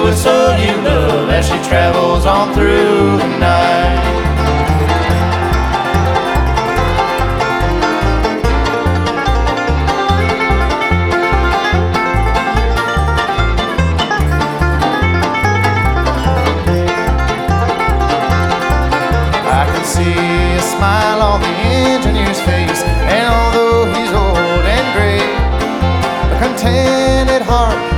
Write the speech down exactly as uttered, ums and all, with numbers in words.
the whistle you love as she travels on through the night. I can see a smile on the engineer's face, and although he's old and gray, a contented heart